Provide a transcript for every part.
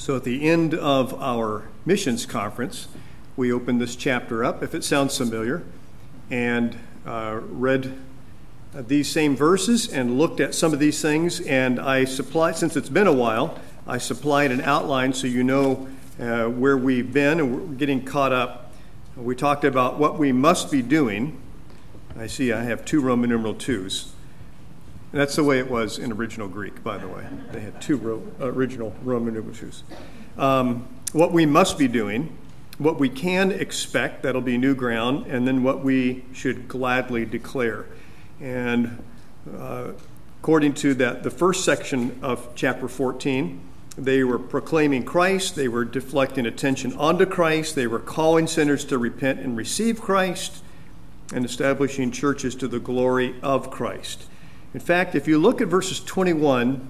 So at the end of our missions conference, we opened this chapter up, if it sounds familiar, and read these same verses and looked at some of these things. And I supplied, since it's been a while, I supplied an outline so you know where we've been and we're getting caught up. We talked about what we must be doing. I see I have 2 Roman numeral 2s. And that's the way it was in original Greek, by the way. They had 2 original Roman numeral 2s. What we must be doing, what we can expect, that'll be new ground, and then what we should gladly declare. And according to the first section of chapter 14, they were proclaiming Christ, they were deflecting attention onto Christ, they were calling sinners to repent and receive Christ, and establishing churches to the glory of Christ. In fact, if you look at verses 21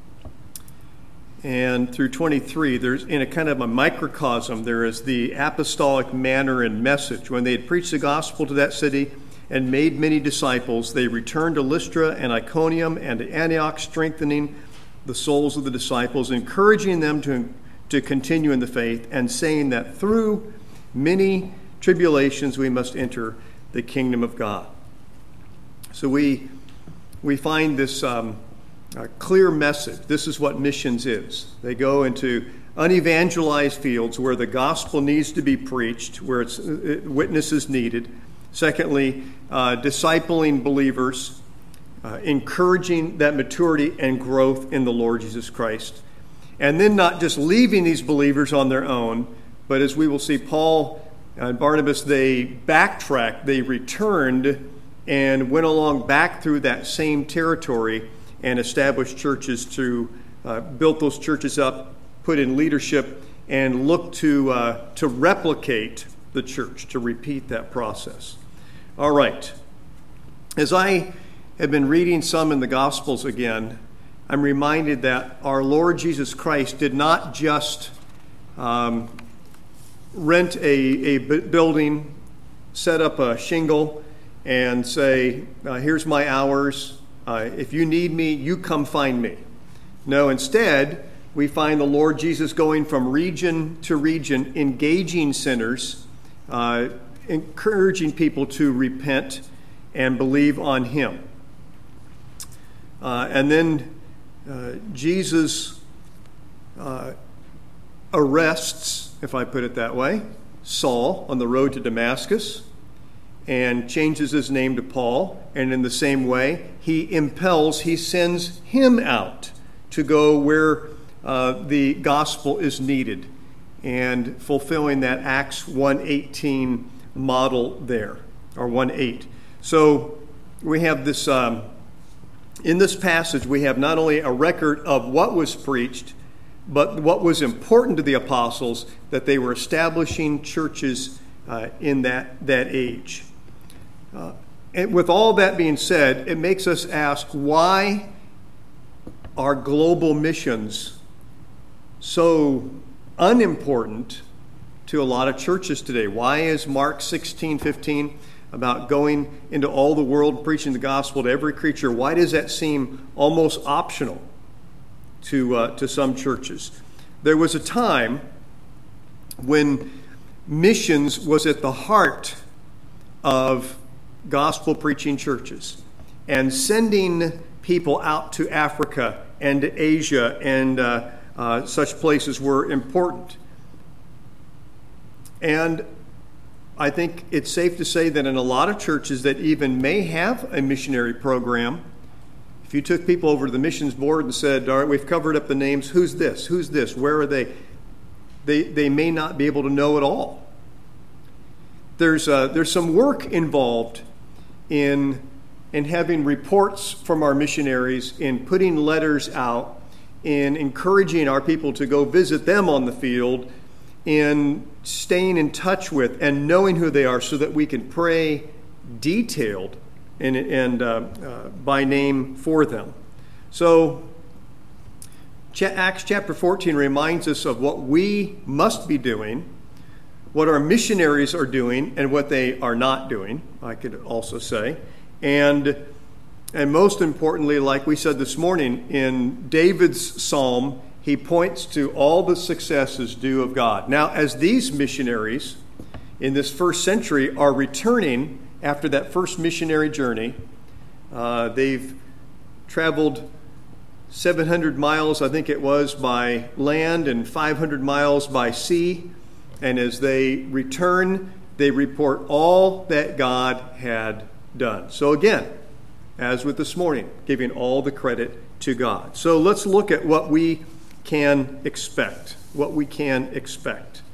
and through 23, there's in a kind of a microcosm, there is the apostolic manner and message. When they had preached the gospel to that city and made many disciples, they returned to Lystra and Iconium and to Antioch, strengthening the souls of the disciples, encouraging them to continue in the faith, and saying that through many tribulations we must enter the kingdom of God. So we find this clear message. This is what missions is. They go into unevangelized fields where the gospel needs to be preached, where witness is needed. Secondly, discipling believers, encouraging that maturity and growth in the Lord Jesus Christ. And then not just leaving these believers on their own, but as we will see, Paul and Barnabas, they backtracked, they returned and went along back through that same territory and established churches built those churches up, put in leadership, and look to replicate the church, to repeat that process. All right. As I have been reading some in the Gospels again, I'm reminded that our Lord Jesus Christ did not just rent a building, set up a shingle, and say, here's my hours. If you need me, you come find me. No, instead, we find the Lord Jesus going from region to region, engaging sinners, encouraging people to repent and believe on him. And then Jesus arrests, if I put it that way, Saul on the road to Damascus, and changes his name to Paul. And in the same way, he sends him out to go where the gospel is needed, and fulfilling that Acts 1:18 model there, or 1:8. So we have this, in this passage, we have not only a record of what was preached, but what was important to the apostles, that they were establishing churches in that age. And with all that being said, it makes us ask, why are global missions so unimportant to a lot of churches today? Why is Mark 16:15 about going into all the world and preaching the gospel to every creature, why does that seem almost optional to some churches? There was a time when missions was at the heart of gospel preaching churches, and sending people out to Africa and to Asia and such places were important. And I think it's safe to say that in a lot of churches that even may have a missionary program, if you took people over to the missions board and said, all right, we've covered up the names, who's this, where are they? They may not be able to know it all. There's some work involved in having reports from our missionaries, in putting letters out, in encouraging our people to go visit them on the field, in staying in touch with and knowing who they are so that we can pray detailed and by name for them. So Acts chapter 14 reminds us of what we must be doing, what our missionaries are doing, and what they are not doing, I could also say. And most importantly, like we said this morning, in David's psalm, he points to all the successes due of God. Now, as these missionaries in this first century are returning after that first missionary journey, they've traveled 700 miles, I think it was, by land and 500 miles by sea. And as they return, they report all that God had done. So again, as with this morning, giving all the credit to God. So let's look at what we can expect. What we can expect.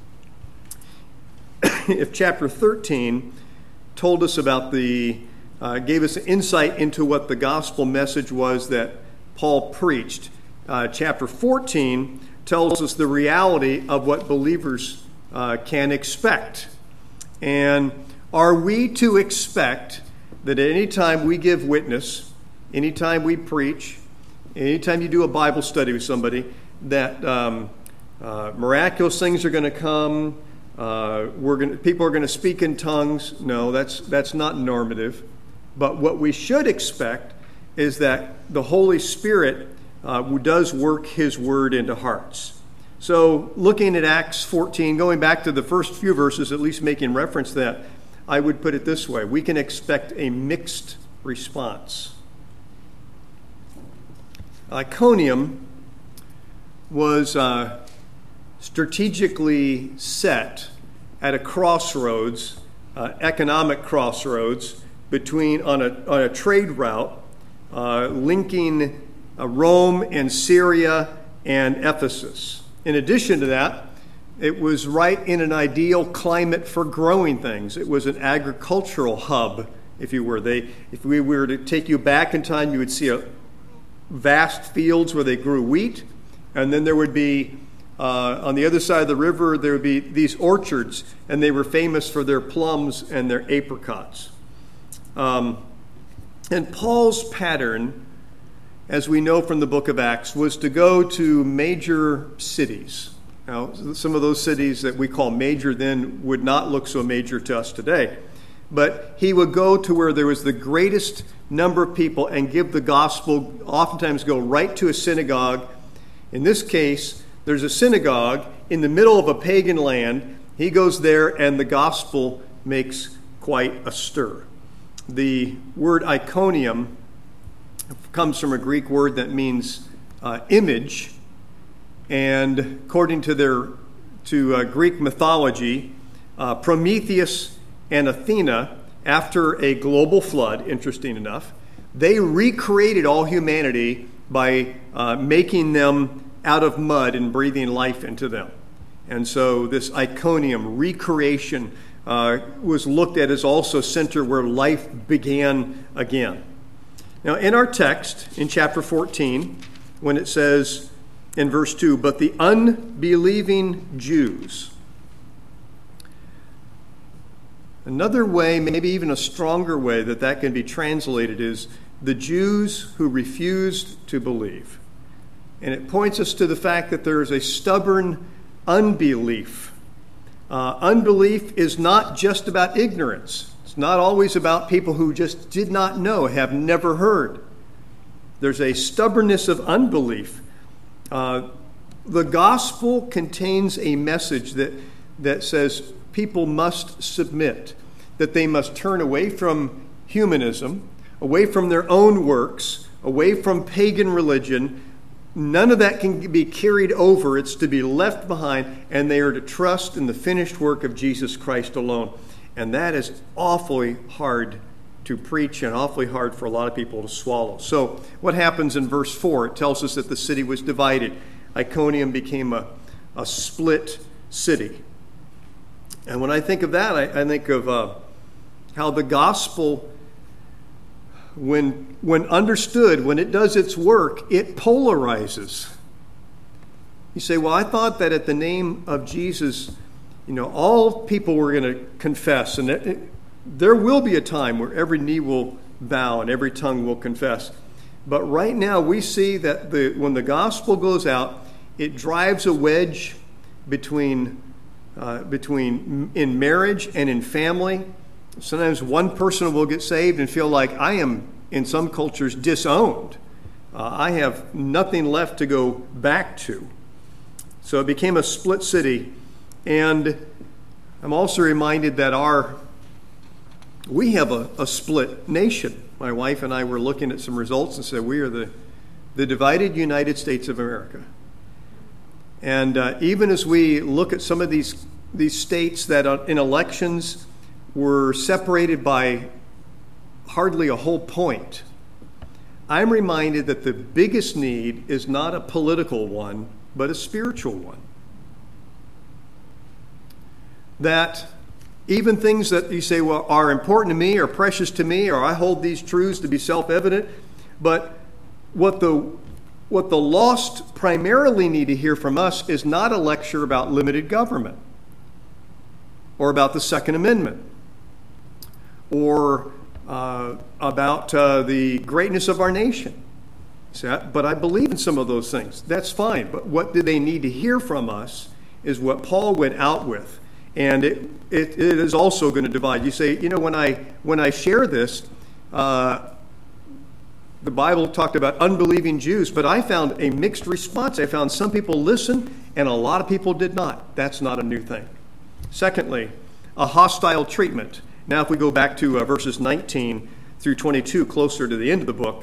If chapter 13 told us about gave us an insight into what the gospel message was that Paul preached, chapter 14 tells us the reality of what believers can expect. And are we to expect that any time we give witness, anytime we preach, anytime you do a Bible study with somebody, that miraculous things are going to come, people are going to speak in tongues? No, that's not normative. But what we should expect is that the Holy Spirit does work his word into hearts. So looking at Acts 14, going back to the first few verses, at least making reference to that, I would put it this way: we can expect a mixed response. Iconium was strategically set at a crossroads, economic crossroads, on a trade route linking Rome and Syria and Ephesus. In addition to that, it was right in an ideal climate for growing things. It was an agricultural hub, if you were. If we were to take you back in time, you would see vast fields where they grew wheat, and then there would be, on the other side of the river, there would be these orchards, and they were famous for their plums and their apricots. And Paul's pattern, as we know from the book of Acts, was to go to major cities. Now, some of those cities that we call major then would not look so major to us today. But he would go to where there was the greatest number of people and give the gospel, oftentimes go right to a synagogue. In this case, there's a synagogue in the middle of a pagan land. He goes there and the gospel makes quite a stir. The word Iconium comes from a Greek word that means image. And according to Greek mythology, Prometheus and Athena, after a global flood, interesting enough, they recreated all humanity by making them out of mud and breathing life into them. And so this Iconium, recreation, was looked at as also a center where life began again. Now, in our text, in chapter 14, when it says in verse 2, but the unbelieving Jews. Another way, maybe even a stronger way that can be translated is the Jews who refused to believe. And it points us to the fact that there is a stubborn unbelief. Unbelief is not just about ignorance. It's not always about people who just did not know, have never heard. There's a stubbornness of unbelief. The gospel contains a message that says people must submit, that they must turn away from humanism, away from their own works, away from pagan religion. None of that can be carried over. It's to be left behind, and they are to trust in the finished work of Jesus Christ alone. And that is awfully hard to preach and awfully hard for a lot of people to swallow. So what happens in verse 4? It tells us that the city was divided. Iconium became a split city. And when I think of that, I think of how the gospel, when understood, when it does its work, it polarizes. You say, well, I thought that at the name of Jesus, all people were going to confess, and there will be a time where every knee will bow and every tongue will confess. But right now we see that when the gospel goes out, it drives a wedge between in marriage and in family. Sometimes one person will get saved and feel like I am, in some cultures, disowned. I have nothing left to go back to. So it became a split city. And I'm also reminded that we have a split nation. My wife and I were looking at some results and said we are the divided United States of America. And even as we look at some of these states that in elections were separated by hardly a whole point, I'm reminded that the biggest need is not a political one, but a spiritual one. That even things that you say, well, are important to me or precious to me, or I hold these truths to be self-evident, but what the lost primarily need to hear from us is not a lecture about limited government or about the Second Amendment or about the greatness of our nation. But I believe in some of those things. That's fine. But what do they need to hear from us is what Paul went out with. And it is also going to divide. You say, when I share this, the Bible talked about unbelieving Jews, but I found a mixed response. I found some people listened and a lot of people did not. That's not a new thing. Secondly, a hostile treatment. Now, if we go back to verses 19 through 22, closer to the end of the book,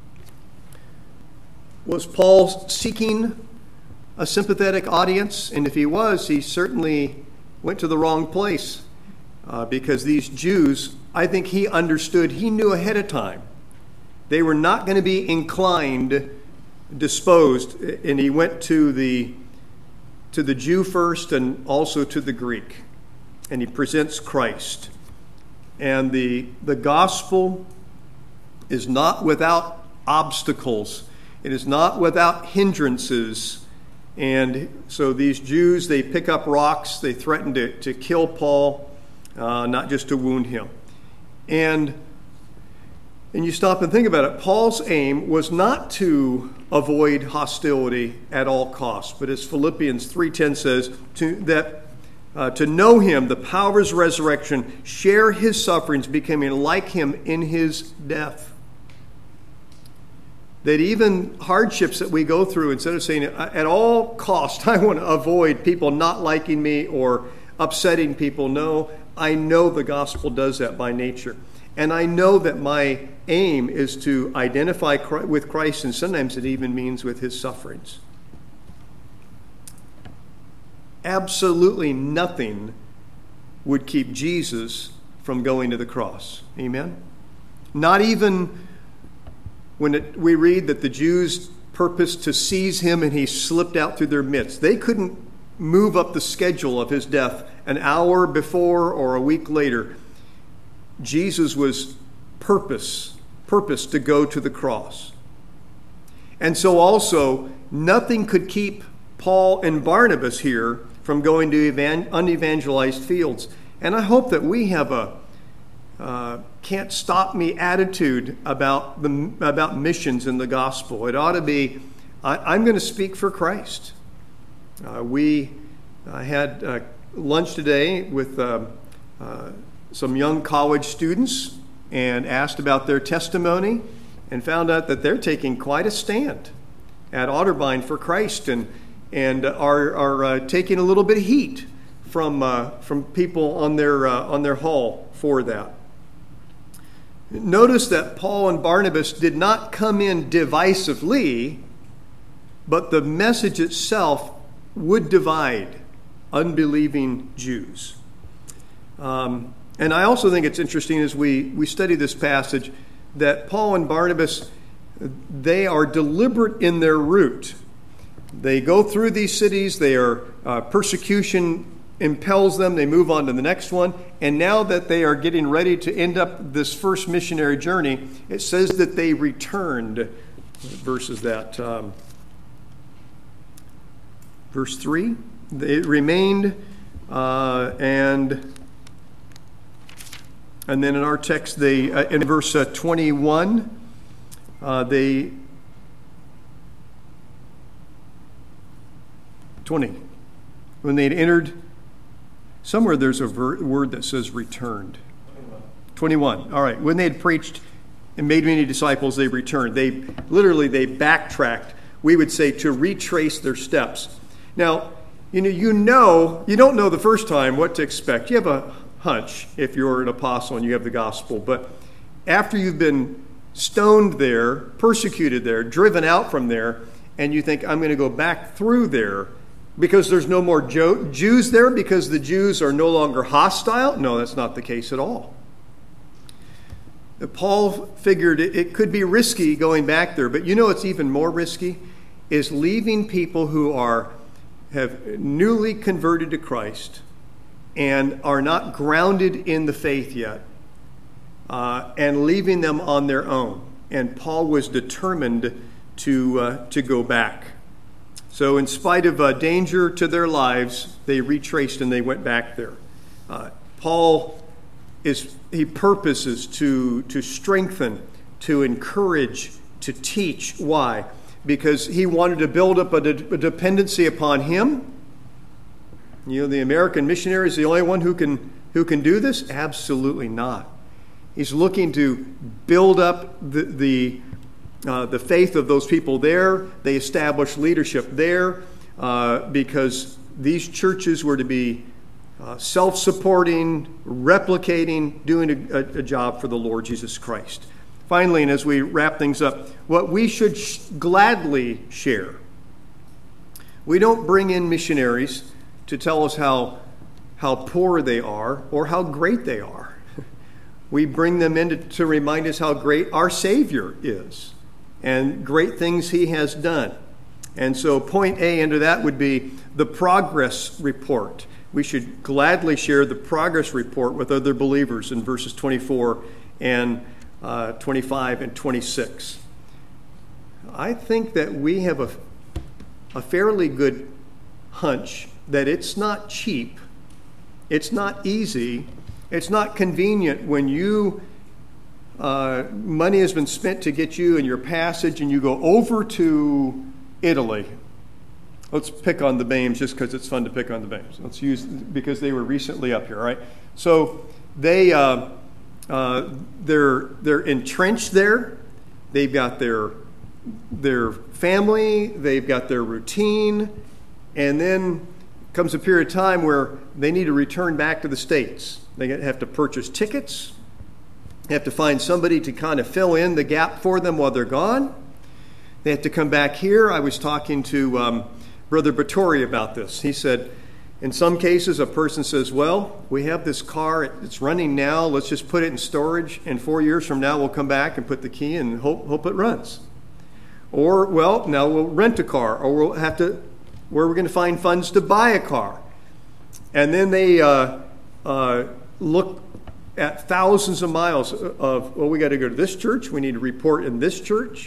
was Paul seeking a sympathetic audience? And if he was, he certainly went to the wrong place because these Jews, I think he understood, he knew ahead of time, they were not going to be inclined, disposed, and he went to the Jew first and also to the Greek, and he presents Christ. And the gospel is not without obstacles. It is not without hindrances. And so these Jews, they pick up rocks, they threaten to kill Paul, not just to wound him. And you stop and think about it. Paul's aim was not to avoid hostility at all costs, but as Philippians 3:10 says, to know him, the power of his resurrection, share his sufferings, becoming like him in his death. That even hardships that we go through, instead of saying, at all costs, I want to avoid people not liking me or upsetting people. No, I know the gospel does that by nature. And I know that my aim is to identify with Christ, and sometimes it even means with his sufferings. Absolutely nothing would keep Jesus from going to the cross. Amen? Not even when we read that the Jews purposed to seize him and he slipped out through their midst. They couldn't move up the schedule of his death an hour before or a week later. Jesus was purposed to go to the cross. And so also, nothing could keep Paul and Barnabas here from going to unevangelized fields. And I hope that we have a can't stop me attitude about missions in the gospel. It ought to be, I'm going to speak for Christ. We had lunch today with some young college students and asked about their testimony and found out that they're taking quite a stand at Otterbein for Christ and are taking a little bit of heat from people on their hall for that. Notice that Paul and Barnabas did not come in divisively, but the message itself would divide unbelieving Jews. And I also think it's interesting as we study this passage that Paul and Barnabas, they are deliberate in their route. They go through these cities, persecution impels them, they move on to the next one, and now that they are getting ready to end up this first missionary journey, it says that they returned. Verses that, verse 3, they remained, and then in our text, in verse 21, they 20, when they had entered, somewhere there's a word that says returned. 21. All right. When they had preached and made many disciples, they returned. They backtracked, we would say, to retrace their steps. Now, you don't know the first time what to expect. You have a hunch if you're an apostle and you have the gospel. But after you've been stoned there, persecuted there, driven out from there, and you think, I'm going to go back through there because there's no more Jews there, because the Jews are no longer hostile? No, that's not the case at all. Paul figured it could be risky going back there, but it's even more risky is leaving people who have newly converted to Christ and are not grounded in the faith yet, and leaving them on their own. And Paul was determined to go back. So in spite of danger to their lives, they retraced and they went back there. Paul purposes to strengthen, to encourage, to teach. Why? Because he wanted to build up a dependency upon him. The American missionary is the only one who can do this? Absolutely not. He's looking to build up the faith of those people there. They established leadership there because these churches were to be self-supporting, replicating, doing a job for the Lord Jesus Christ. Finally, and as we wrap things up, what we should gladly share. We don't bring in missionaries to tell us how poor they are or how great they are. We bring them in to remind us how great our Savior is and great things he has done. And so point A into that would be the progress report. We should gladly share the progress report with other believers in verses 24 and 25 and 26. I think that we have a fairly good hunch that it's not cheap, it's not easy, it's not convenient when money has been spent to get you and your passage and you go over to Italy. Let's pick on the Bames just because it's fun to pick on the Bames. Let's use, because they were recently up here, right? So they're entrenched there. They've got their family, they've got their routine, and then comes a period of time where they need to return back to the States. They have to purchase tickets. They have to find somebody to kind of fill in the gap for them while they're gone. They have to come back here. I was talking to Brother Batory about this. He said, in some cases, a person says, well, we have this car, it's running now, let's just put it in storage, and 4 years from now we'll come back and put the key in and hope it runs. Or, well, now we'll rent a car, or we'll have to, where we're going to find funds to buy a car. And then they look at thousands of miles of, well, we got to go to this church, we need to report in this church.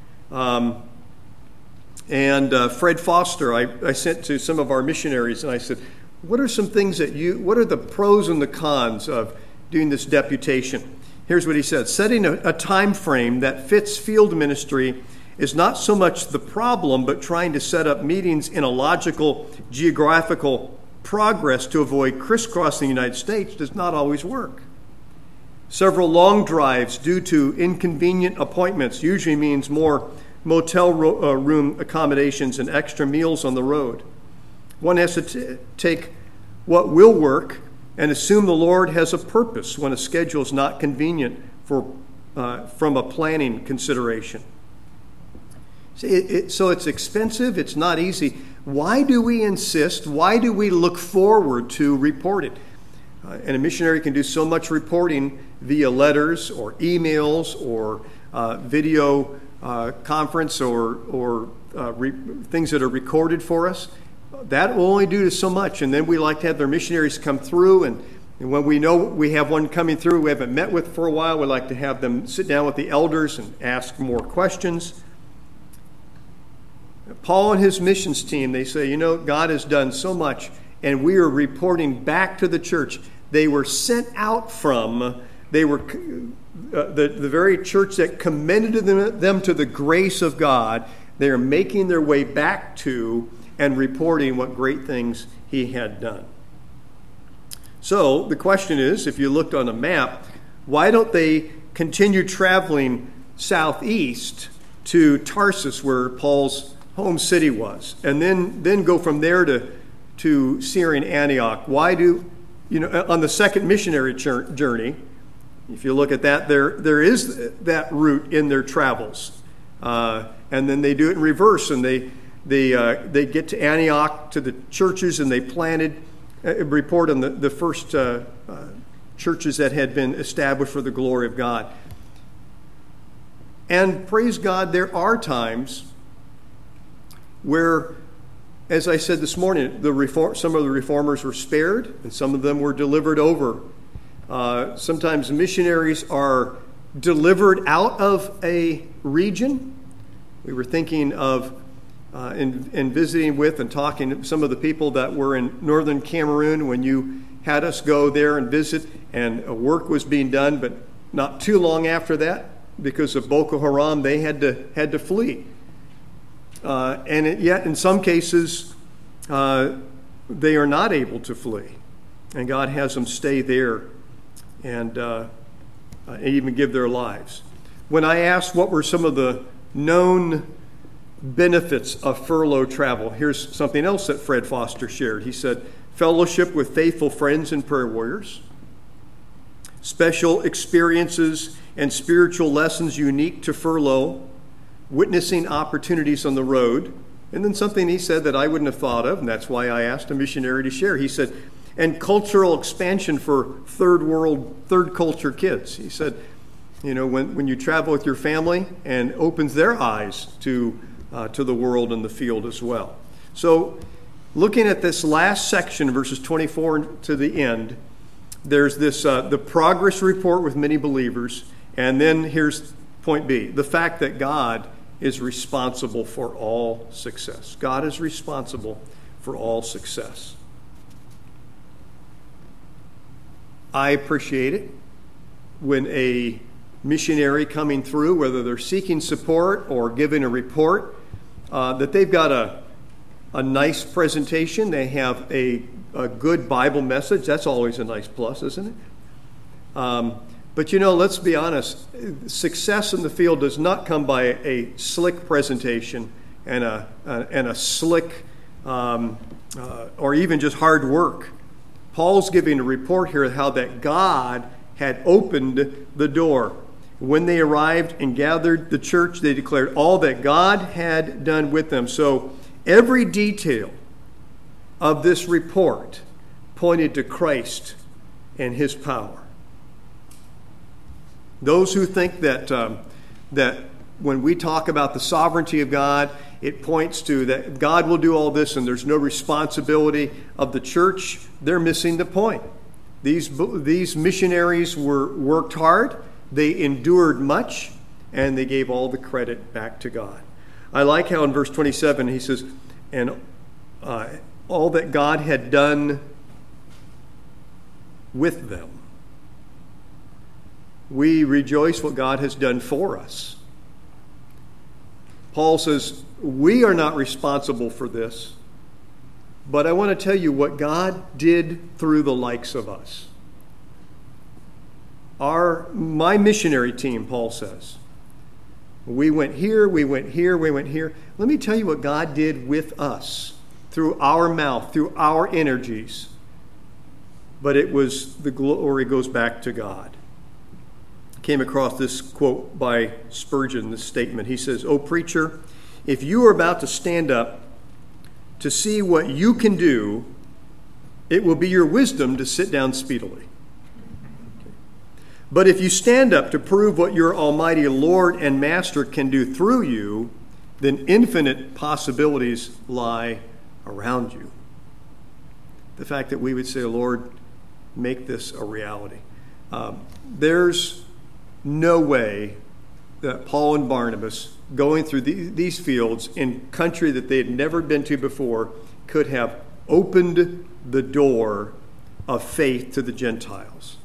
Fred Foster, I sent to some of our missionaries, and I said, what are some things what are the pros and the cons of doing this deputation? Here's what he said. Setting a time frame that fits field ministry is not so much the problem, but trying to set up meetings in a logical geographical progress to avoid crisscrossing the United States does not always work. Several long drives due to inconvenient appointments usually means more motel room accommodations and extra meals on the road. One has to take what will work and assume the Lord has a purpose when a schedule is not convenient from a planning consideration. So it's expensive, it's not easy. Why do we insist? Why do we look forward to reporting? And a missionary can do so much reporting via letters or emails or video conference or things that are recorded for us. That will only do so much. And then we like to have their missionaries come through. And when we know we have one coming through we haven't met with for a while, we like to have them sit down with the elders and ask more questions. Paul and his missions team, they say, God has done so much, and we are reporting back to the church. They were sent out from, the very church that commended them to the grace of God. They are making their way back to and reporting what great things he had done. So the question is, if you looked on a map, Why don't they continue traveling southeast to Tarsus, where Paul's home city was, and then go from there to Syrian Antioch? Why do, on the second missionary journey, if you look at that, there is that route in their travels. And then they do it in reverse, and they get to Antioch, to the churches, and they planted, report on the first churches that had been established for the glory of God. And praise God, there are times where, as I said this morning, some of the reformers were spared, and some of them were delivered over. Sometimes missionaries are delivered out of a region. We were thinking of in visiting with and talking to some of the people that were in northern Cameroon when you had us go there and visit, and work was being done, but not too long after that, because of Boko Haram, they had to flee. Yet in some cases, they are not able to flee, and God has them stay there and even give their lives. When I asked what were some of the known benefits of furlough travel, here's something else that Fred Foster shared. He said, fellowship with faithful friends and prayer warriors, special experiences and spiritual lessons unique to furlough, witnessing opportunities on the road, and then something he said that I wouldn't have thought of, and that's why I asked a missionary to share. He said, and cultural expansion for third culture kids. He said, when you travel with your family, and opens their eyes to the world and the field as well. So looking at this last section, verses 24 to the end, there's this the progress report with many believers, and then here's point B, the fact that God is responsible for all success. God is responsible for all success. I appreciate it when a missionary coming through, whether they're seeking support or giving a report, that they've got a nice presentation. They have a good Bible message. That's always a nice plus, isn't it? But let's be honest. Success in the field does not come by a slick presentation and a slick or even just hard work. Paul's giving a report here of how that God had opened the door. When they arrived and gathered the church, they declared all that God had done with them. So every detail of this report pointed to Christ and his power. Those who think that when we talk about the sovereignty of God, it points to that God will do all this and there's no responsibility of the church, they're missing the point. These missionaries worked hard, they endured much, and they gave all the credit back to God. I like how in verse 27 he says, and all that God had done with them. We rejoice what God has done for us. Paul says, we are not responsible for this, but I want to tell you what God did through the likes of us. My missionary team, Paul says, we went here, we went here, we went here. Let me tell you what God did with us through our mouth, through our energies. But it was, the glory goes back to God. Came across this quote by Spurgeon, this statement. He says, "O preacher, if you are about to stand up to see what you can do, it will be your wisdom to sit down speedily. But if you stand up to prove what your almighty Lord and Master can do through you, then infinite possibilities lie around you." The fact that we would say, "Lord, make this a reality." There's no way that Paul and Barnabas, going through these fields in country that they had never been to before, could have opened the door of faith to the Gentiles.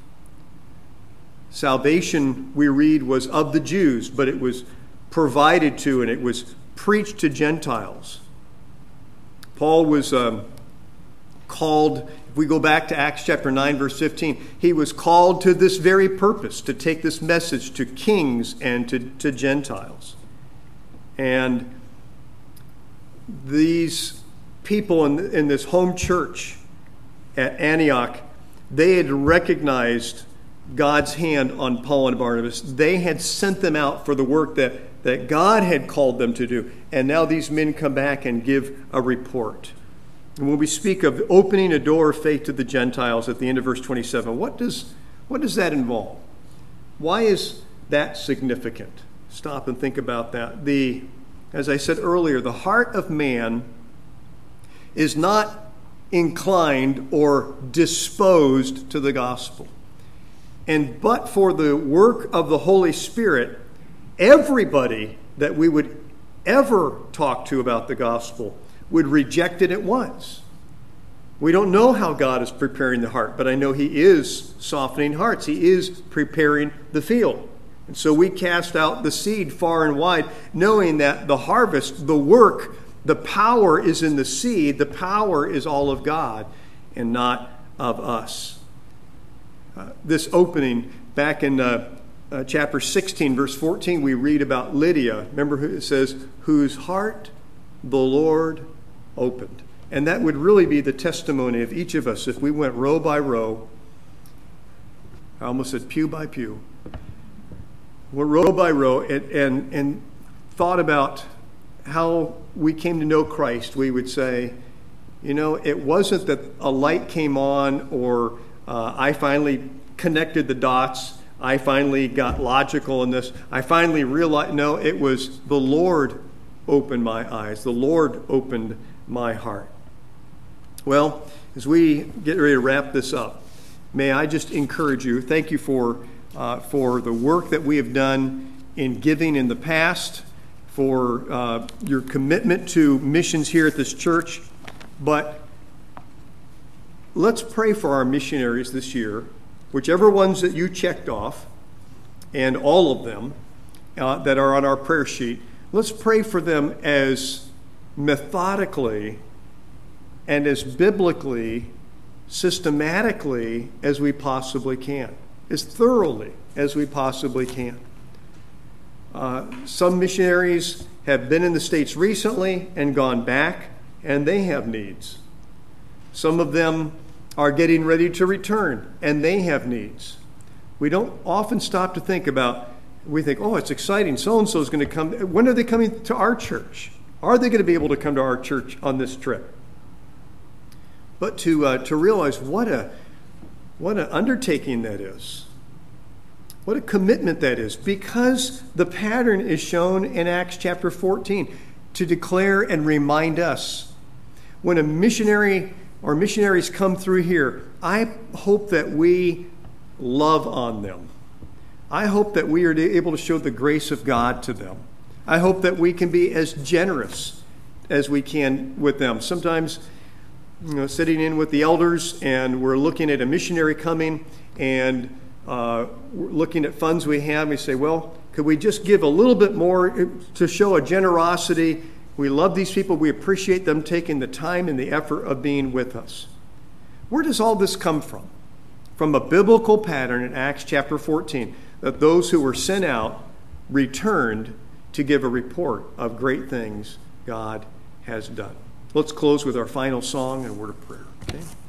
Salvation, we read, was of the Jews, but it was provided to and it was preached to Gentiles. Paul was called, if we go back to Acts chapter 9, verse 15, he was called to this very purpose, to take this message to kings and to Gentiles. And these people in this home church at Antioch, they had recognized God's hand on Paul and Barnabas. They had sent them out for the work that God had called them to do. And now these men come back and give a report. And when we speak of opening a door of faith to the Gentiles at the end of verse 27, what does that involve? Why is that significant? Stop and think about that. As I said earlier, the heart of man is not inclined or disposed to the gospel. And but for the work of the Holy Spirit, everybody that we would ever talk to about the gospel would reject it at once. We don't know how God is preparing the heart, but I know he is softening hearts. He is preparing the field. And so we cast out the seed far and wide, knowing that the harvest, the work, the power is in the seed. The power is all of God and not of us. This opening, back in chapter 16, verse 14, we read about Lydia. Remember, it says, whose heart the Lord opened. And that would really be the testimony of each of us if we went row by row. I almost said pew by pew. Went row by row and thought about how we came to know Christ. We would say, it wasn't that a light came on or I finally connected the dots. I finally got logical in this. I finally realized, no, it was the Lord opened my eyes. The Lord opened my heart. Well, as we get ready to wrap this up, may I just encourage you, thank you for the work that we have done in giving in the past, for your commitment to missions here at this church. But let's pray for our missionaries this year, whichever ones that you checked off, and all of them that are on our prayer sheet. Let's pray for them as methodically and as biblically, systematically as we possibly can, as thoroughly as we possibly can. Some missionaries have been in the States recently and gone back, and they have needs. Some of them are getting ready to return, and they have needs. We don't often stop to think about, we think, oh, it's exciting, so-and-so is going to come. When are they coming to our church? Are they going to be able to come to our church on this trip? But to realize what an undertaking that is. What a commitment that is, because the pattern is shown in Acts chapter 14 to declare and remind us. When a missionary or missionaries come through here, I hope that we love on them. I hope that we are able to show the grace of God to them. I hope that we can be as generous as we can with them. Sometimes, sitting in with the elders and we're looking at a missionary coming and we're looking at funds we have, we say, well, could we just give a little bit more to show a generosity? We love these people. We appreciate them taking the time and the effort of being with us. Where does all this come from? From a biblical pattern in Acts chapter 14, that those who were sent out returned to give a report of great things God has done. Let's close with our final song and a word of prayer. Okay?